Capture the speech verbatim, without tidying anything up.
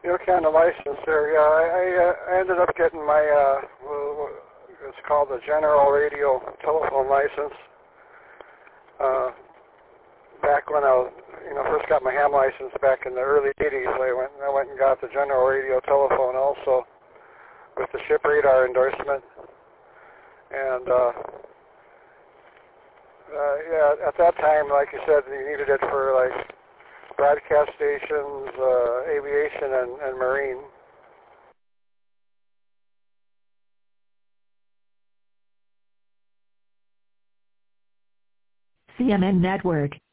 okay on the license there. Yeah, I, I, uh, I ended up getting my, uh, it's called the General Radio Telephone License. Uh, back when I was, you know, first got my ham license back in the early eighties, I went, I went and got the General Radio Telephone also with the ship radar endorsement. And, uh, uh, yeah, at that time, like you said, you needed it for, like, broadcast stations, uh, aviation, and, and marine. C M N Network.